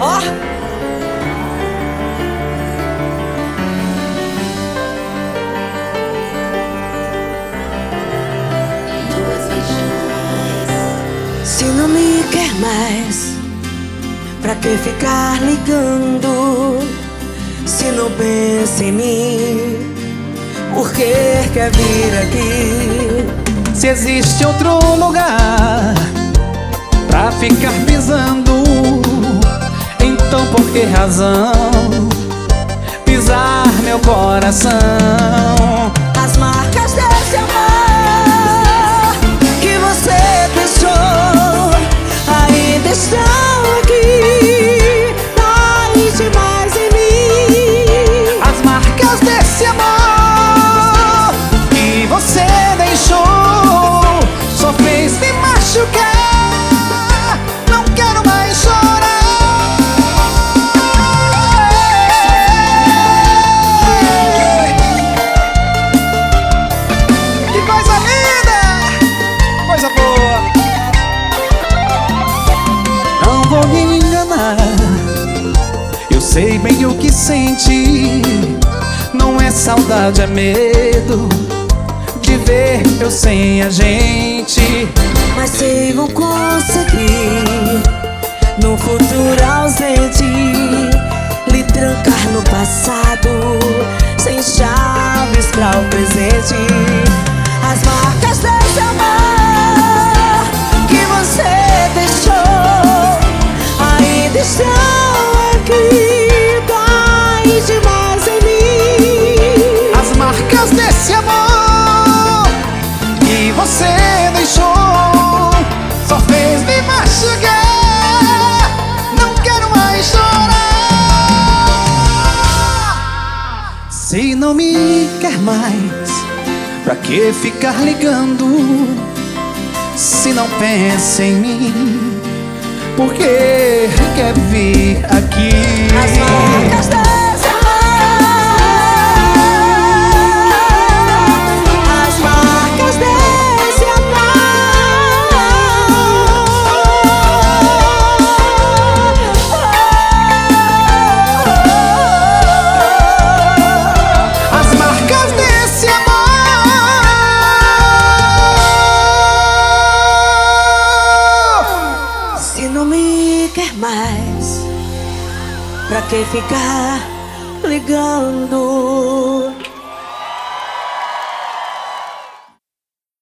Ó. Se não me quer mais, pra que ficar ligando? Se não pensa em mim, por que quer vir aqui? Se existe outro lugar pra ficar pisando, então por que razão pisar meu coração? As marcas desse amor que você deixou ainda estão aqui, dói demais em mim. As marcas desse amor que você deixou só fez me machucar. Não quero mais chorar. Que coisa linda, coisa boa. Não vou me enganar, eu sei bem o que sente. Não é saudade, é medo de ver eu sem a gente. Mas sei vou conseguir no futuro ausente lhe trancar no passado sem chaves pra o presente. As marcas desse amor que você deixou ainda estão aqui, dói demais em mim. As marcas desse amor que você deixou só fez me machucar. Não quero mais chorar. Se não me quer mais, pra que ficar ligando? Se não pensa em mim, por que quer vir aqui? As marcas desse amor, as marcas desse amor, As marcas desse amor. se não me quer mais, pra que ficar ligando?